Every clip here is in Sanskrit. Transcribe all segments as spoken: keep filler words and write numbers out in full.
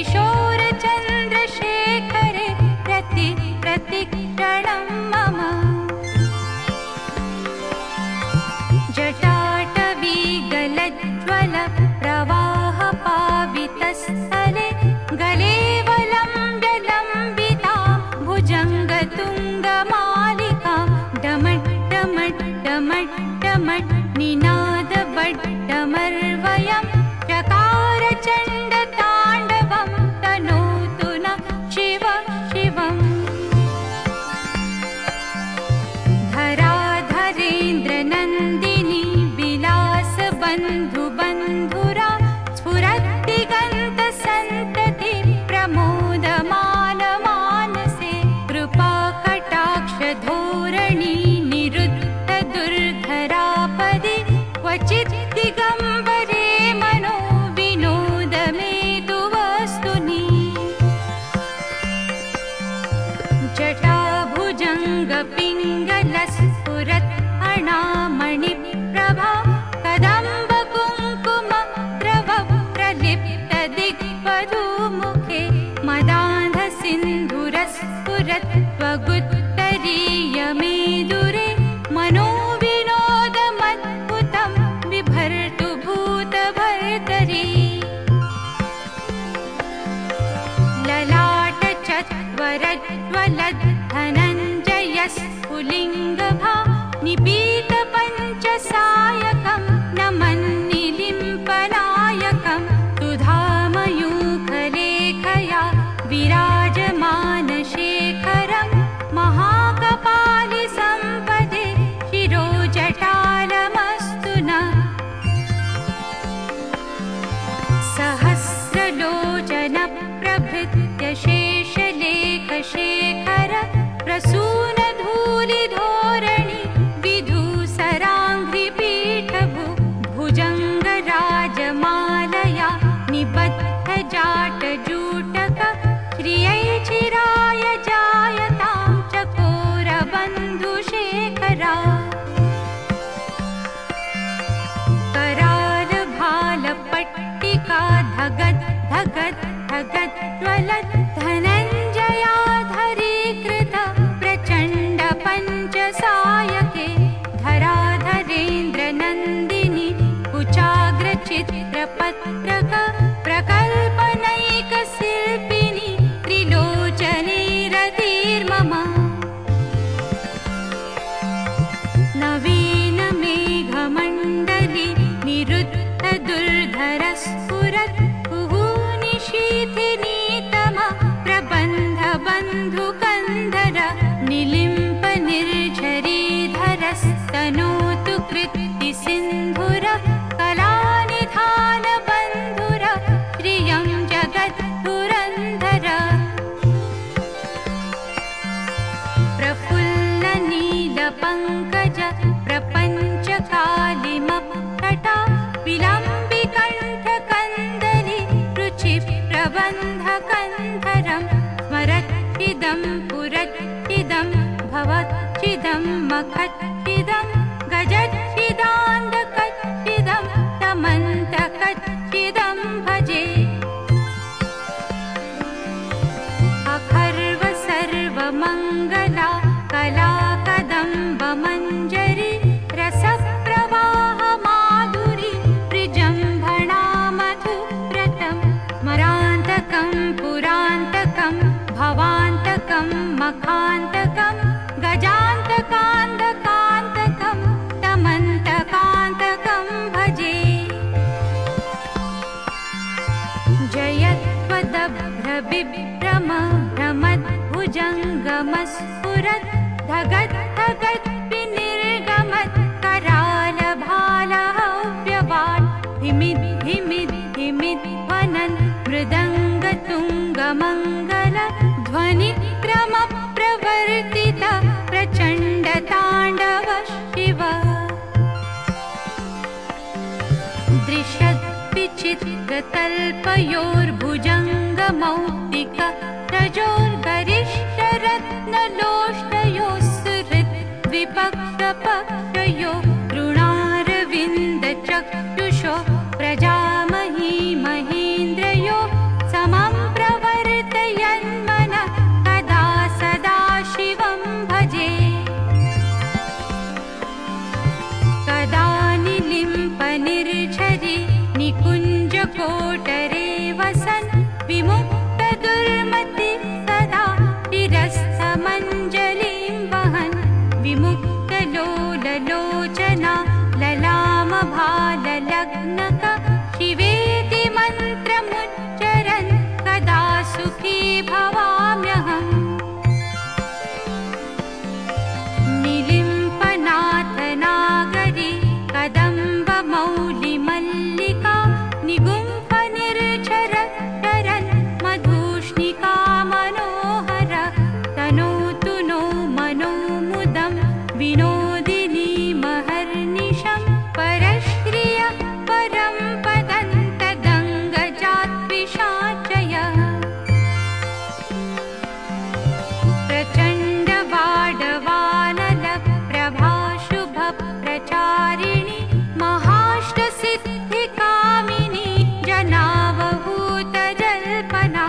किशोरचन्द्रशेखरे प्रति प्रतिक्षणं मम जटाटवीगलज्ज्वल प्रवाहपावितस्थले गलेवलम्ब्य लम्बिता भुजङ्गतुङ्गमालिकां डमट् डमट् डमट् डमट् निनादवड्डमर्वयं चकारचण्डताण्डवं तनोतु न शिव शिवम् धराधरेन्द्रनन्दिनी विलासबन्धुबन्धुरा स्फुरद्दिगन्तसन्तति प्रमोदमानमानसे कृपाकटाक्षधोरणी निरुद्धदुर्धरापदि क्वचित् दिगम्बरे मनो विनोदमेतु वस्तुनि जटाभुजङ्गपिङ्गलस्फुरत् अणामणिप्रभा कदम्बकुङ्कुमद्रवप्रलिप्तदिग्वधूमुखे मदान्धसिन्धुरस्फुरत् त्वगुत्तरीयमेदुरे मनोविनोदमद्भुतं बिभर्तु भूतभर्तरी ललाटचत्वरज्वलद्धनञ्जयस्फुलिङ्गभा निपीतपञ्चसायकं नमन्निलिम्पनायकं सुधामयूखलेखया विराजमानशेखरं महाकपालिसम्पदे शिरोजटालमस्तु नः सहस्रलोचनप्रभृत्य शेषलेखशेखर प्रसूनधूलिधोरणि विधूसराङ्घ्रिपीठभु भुजङ्गराजमालया निबद्धजाटजूटक श्रियै चिराय जायतां चकोरबन्धुशेखरा करालभालपट्टिका धगत् धगत् धगत् ज्वलत् धनञ्जयाधरीकृत प्रचण्ड पञ्चसायके धराधरेन्द्रनन्दिनी कुचाग्रचित्रपत्रक प्रकल्पनैकशिल्पिनी त्रिलोचनेरतिर्मम नवीनमेघमण्डली निरुद्धदुर्धरस्फुरत् कुहूनिशीथिनीतम प्रबन्धबन्धुकन्धर निलिम्पनिर्झरीधरस्तनोतु कृत्तिसिन्धुर कलानिधानबन्धुर श्रियं जगद्धुरन्धर प्रफुल्लनीलपङ्कज प्रपञ्चकालिमपटा विलम्बिकण्ठकन्दली रुचिप्रबन्धकन्धरं स्मरच्चिदं पुरच्चिदं भवच्चिदं मखच्चिदं गजच्चिदान्धकच्चिदं तमन्तकच्चिदं भजे अखर्व सर्वमङ्गला कला कदम्बमञ्जरी रसप्रवाहमाधुरी विजृम्भणा मधुव्रतं स्मरान्तकं पुरान्तकं भवान्तकं मखान्तकं गजान्तकान्तकान्तकं तमन्तकान्तकं भजे जयत्वदभ्रविभ्रम भ्रमद्भुजङ्गमस्फुरत् धगत् धगत् विनिर्गमत् करालभालहव्यवाट् धिमिद् धिमिद् धिमिद् वनन् मृदङ्गतुङ्गमङ्गल ध्वनिक्रमप्रवर्तित प्रचण्डताण्डव शिव दृशद्विचित्रतल्पयोर्भुजङ्गमौक्तिक रजोर्गरिष्ठरत्नलोष्टयोस्सुहृत् द्विपक्षपक्षयो ऋणारविन्दचक्षुषो प्रजामही महेन्द्रयो समं दुर्मति सदा शिरस्थमञ्जलिं वहन् विमुक्तलोललोचना ललामभाललग्नक शिवेति मन्त्रमुच्चरन् कदा सुखी भवाम्यहम्। निलिम्पनाथनागरी कदम्बमौलिमल्लिका निगुम्फनिर्झरन् मधुष्णिका मनोहर तनोतु नो मनो मुदं विनोदिनी महर्निशं परश्रिय परं पदन्तदङ्गजात्पिशाचयः। प्रचण्डवाडवानलप्रभाशुभप्रचारिणि महाष्टसिद्धिकामिनी जनावहूतजल्पना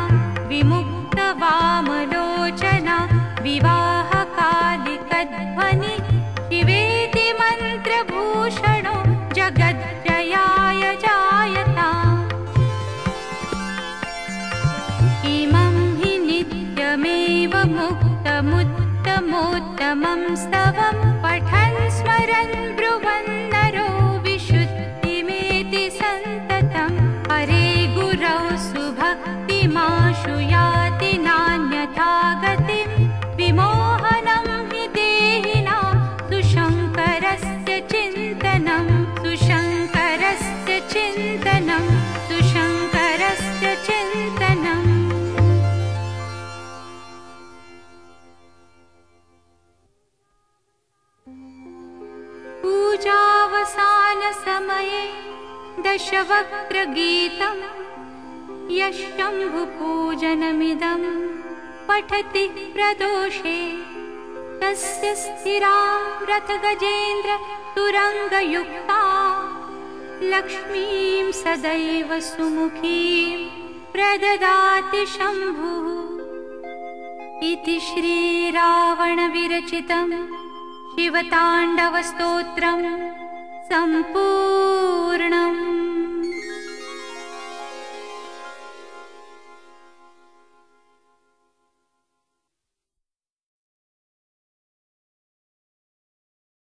विमुक्तवामलोचना विवाहकालिकध्वनि शिवेति मन्त्रभूषणो जगज्जयाय जायता। इमं हि नित्यमेव मुक्तमुत्तमोत्तमं स्तवं पठन् स्मरन् ब्रुवन्नरो विशुद्धिमेति सन्ततं। हरे गुरौ सुभक्तिमाशु याति नान्यथा गतिं विमोहनं हि देहिनां सुशङ्करस्य चिन्तनं सुशङ्करस्य चिन्तनं सुशङ्करस्य चिन्तनम्। पूजावसानसमये दशवक्त्रगीतं यशम्भुपूजनमिदं पठति प्रदोषे तस्य स्थिरां रथगजेन्द्र तुरङ्गयुक्ता लक्ष्मीं सदैव सुमुखीं प्रददाति शम्भुः। इति श्रीरावणविरचितं शिवताण्डवस्तोत्रं सम्पूर्णम्।